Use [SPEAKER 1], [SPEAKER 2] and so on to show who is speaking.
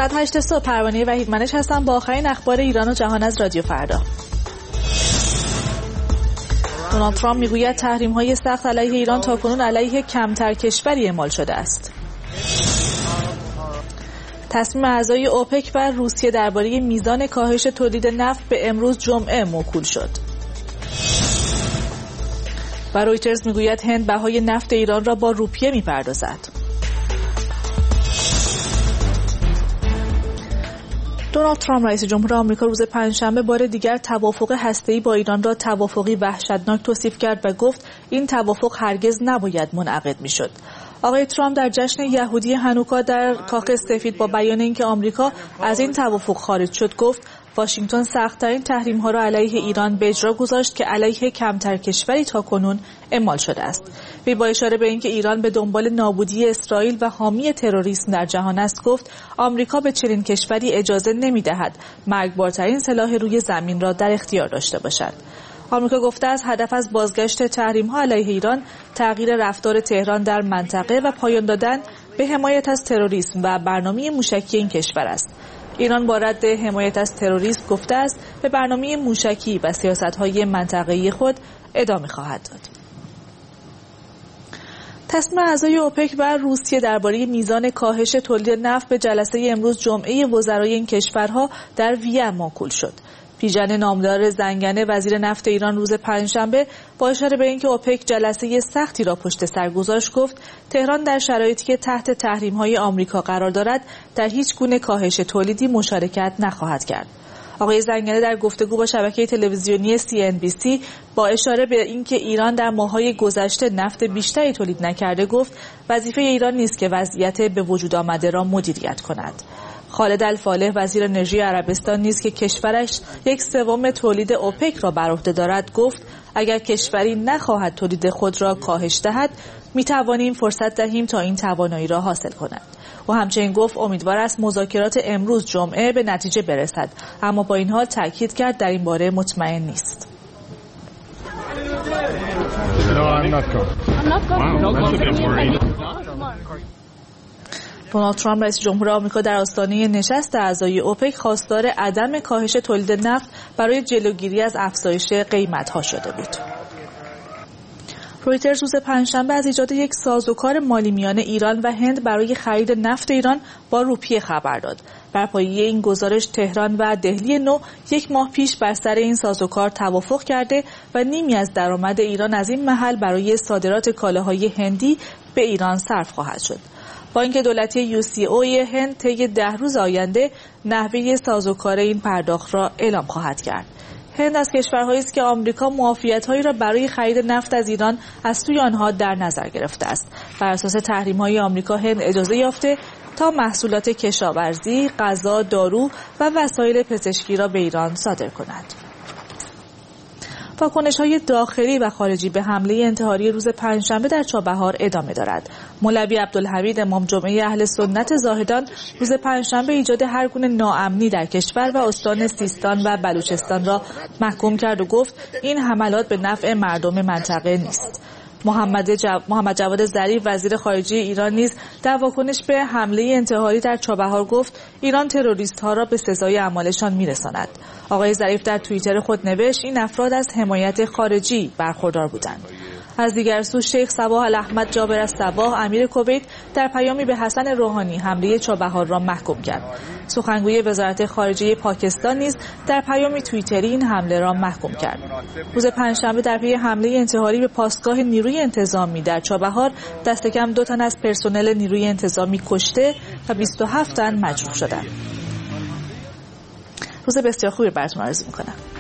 [SPEAKER 1] ساعت 8 صبح پروانه وحید منش هستم با آخرین اخبار ایران و جهان از رادیو فردا. دونالد ترامپ میگوید تحریم‌های سخت علیه ایران تاکنون علیه کمتر کشوری اعمال شده است. تصمیم اعضای اوپک و روسیه درباره میزان کاهش تولید نفت به امروز جمعه موکول شد. و رویترز میگوید هند بهای نفت ایران را با روپیه میپردازد. دونالد ترامپ رئیس جمهور آمریکا روز پنجشنبه بار دیگر توافق هسته‌ای با ایران را توافقی وحشتناک توصیف کرد و گفت این توافق هرگز نباید منعقد میشد. آقای ترامپ در جشن یهودی هانوکا در کاخ سفید با بیان اینکه آمریکا از این توافق خارج شد گفت واشنگتن سخت‌ترین تحریم‌ها را علیه ایران به اجرا گذاشت که علیه کمتر کشوری تاکنون اعمال شده است. وی با اشاره به اینکه ایران به دنبال نابودی اسرائیل و حامی تروریسم در جهان است گفت آمریکا به چنین کشوری اجازه نمی‌دهد مرگبارترین سلاح روی زمین را در اختیار داشته باشد. آمریکا گفته است هدف از بازگشت تحریم‌ها علیه ایران تغییر رفتار تهران در منطقه و پایان دادن به حمایت از تروریسم و برنامه موشکی این کشور است. ایران با رد حمایت از تروریسم گفته است به برنامه موشکی و سیاست‌های منطقه‌ای خود ادامه خواهد داد. تصمیم اعضای اوپک و روسیه درباره میزان کاهش تولید نفت به جلسه امروز جمعه وزرای این کشورها در وین موکول شد. پیژن نامدار زنگنه وزیر نفت ایران روز پنجشنبه با اشاره به اینکه اوپک جلسه سختی را پشت سر گذاشت گفت تهران در شرایطی که تحت تحریم‌های آمریکا قرار دارد در هیچ گونه کاهش تولیدی مشارکت نخواهد کرد. آقای زنگنه در گفتگو با شبکه تلویزیونی CNBC با اشاره به اینکه ایران در ماه‌های گذشته نفت بیشتری تولید نکرده گفت وظیفه ایران نیست که وضعیت به وجود آمده را مدیریت کند. خالد الفالح وزیر انرژی عربستان نیز که کشورش 1/3 تولید اوپک را بر عهده دارد گفت اگر کشوری نخواهد تولید خود را کاهش دهد می‌توانیم فرصت دهیم تا این توانایی را حاصل کند. و همچنین گفت امیدوار است مذاکرات امروز جمعه به نتیجه برسد اما با این حال تاکید کرد در این باره مطمئن نیست. دونالد ترامپ رئیس جمهور آمریکا در آستانه نشست اعضای اوپک خواستار عدم کاهش تولید نفت برای جلوگیری از افزایش قیمت‌ها شده بود. رویترز روز پنجشنبه از ایجاد یک سازوکار مالی میان ایران و هند برای خرید نفت ایران با روپیه خبر داد. بر پایه این گزارش تهران و دهلی نو یک ماه پیش بر سر این سازوکار توافق کرده و نیمی از درآمد ایران از این محل برای صادرات کالاهای هندی به ایران صرف خواهد شد. با اینکه دولتی UCO هند طی 10 روز آینده نحوه سازوکار این پرداخت را اعلام خواهد کرد. هند از کشورهایی است که آمریکا معافیت‌هایی را برای خرید نفت از ایران از سوی آنها در نظر گرفته است. بر اساس تحریم‌های آمریکا هند اجازه یافته تا محصولات کشاورزی، غذا، دارو و وسایل پزشکی را به ایران صادر کند. واکنش‌های داخلی و خارجی به حمله انتحاری روز پنجشنبه در چابهار ادامه دارد. مولوی عبدالحمید امام جمعه اهل سنت زاهدان روز پنجشنبه ایجاد هر گونه ناامنی در کشور و استان سیستان و بلوچستان را محکوم کرد و گفت این حملات به نفع مردم منطقه نیست. محمد جواد ظریف وزیر خارجه ایران نیز در واکنش به حمله انتحاری در چابهار گفت ایران تروریست‌ها را به سزای اعمالشان می‌رساند. آقای ظریف در توییتر خود نوشت این افراد از حمایت خارجی برخوردار بودند. از دیگر سو شیخ صباح الاحمد جابر الصباح امیر کویت در پیامی به حسن روحانی حمله چابهار را محکوم کرد. سخنگوی وزارت خارجه پاکستان نیز در پیامی توییتری این حمله را محکوم کرد. روز پنجشنبه در پی حمله انتحاری به پاسگاه نیروی انتظامی در چابهار دست کم 2 تن از پرسنل نیروی انتظامی کشته و 27 تن مجروح شدند. روز بسیار خوبی براتون آرزو می‌کنم.